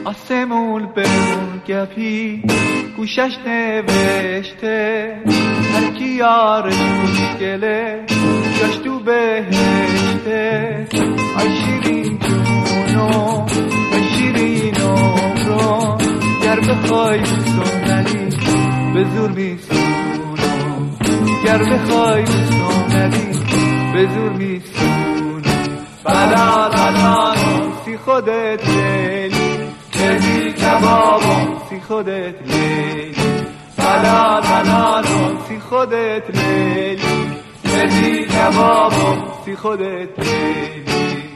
آسمون به اون گپی گوشش نوشته هر کی یارش خوشگله جاش تو بهشته. آی شیرین جونو آی شیرین عمرو گر بخوای سنلی به زور میسونو گر بخوای سنلی به زور میسونو. بلال بلال سی خودت لیلی کردی کبابم سی خودت لیلی. بلال بلال سی خودت لیلی کردی کبابم سی خودت لیلی.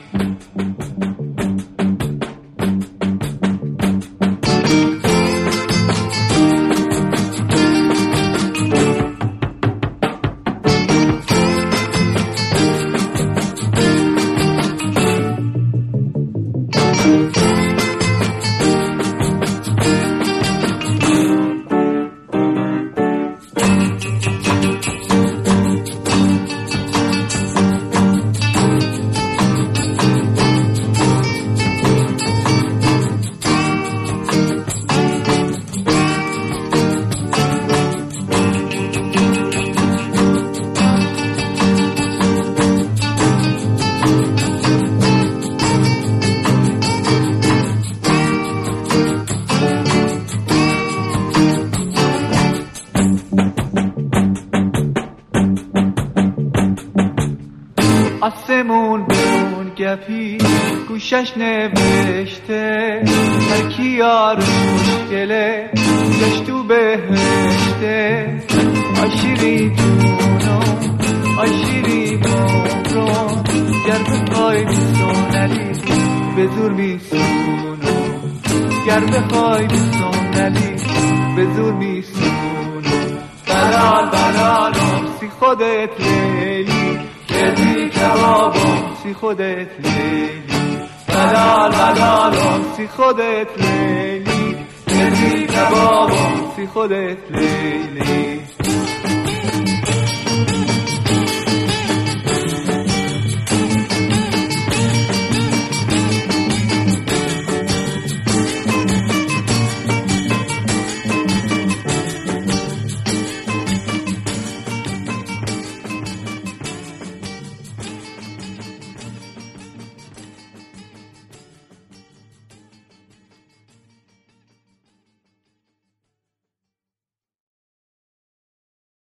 آسمون به اون گپی گوشش نوشته هر کی یارش خوشگله جاش تو بهشته. آی شیرین جونو آی شیرین عمرو گر بخوای سنلی به زور میسونو گر بخوای سنلی به زور میسونو. بلال بلال سی خودت لیلی کردی کبابم سی خودت لیلی. بلال بلال سی خودت لیلی کردی کبابم سی خودت لیلی.